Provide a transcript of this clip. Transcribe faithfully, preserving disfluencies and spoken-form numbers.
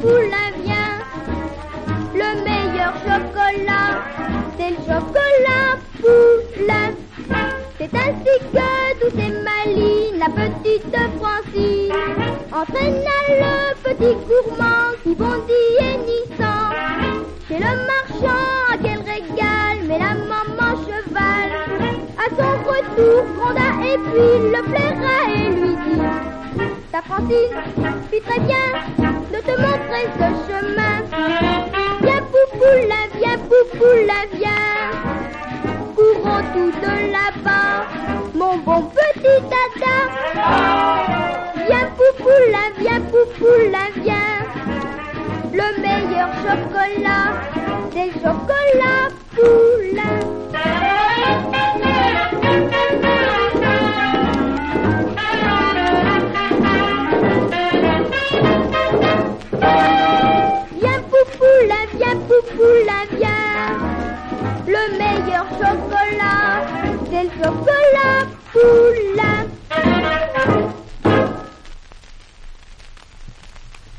Poulain, viens. Le meilleur chocolat, c'est le chocolat Poulain. C'est ainsi que douce et maline, la petite Francine entraîna le petit gourmand qui bondit hennissant chez le marchand. À quel régal, mais la maman cheval à son retour gronda et puis le flaira et lui dit: ta Francine fit très bien de te montrer ce chemin. Viens Poupoulin, viens Poupoulin, viens. Courons tous de là-bas, mon bon petit dada. Viens Poupoulin, viens Poupoulin, viens. Le meilleur chocolat, c'est le chocolat Poulain. Viens Poupoulin, viens Poupoulin, viens. Le meilleur chocolat, c'est le chocolat Poulain.